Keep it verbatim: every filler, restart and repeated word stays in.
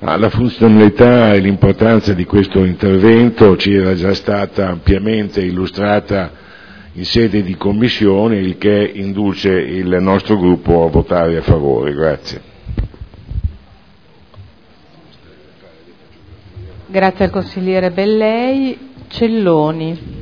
La funzionalità e l'importanza di questo intervento ci era già stata ampiamente illustrata in sede di commissione, il che induce il nostro gruppo a votare a favore. Grazie. Grazie al consigliere Bellei. Celloni.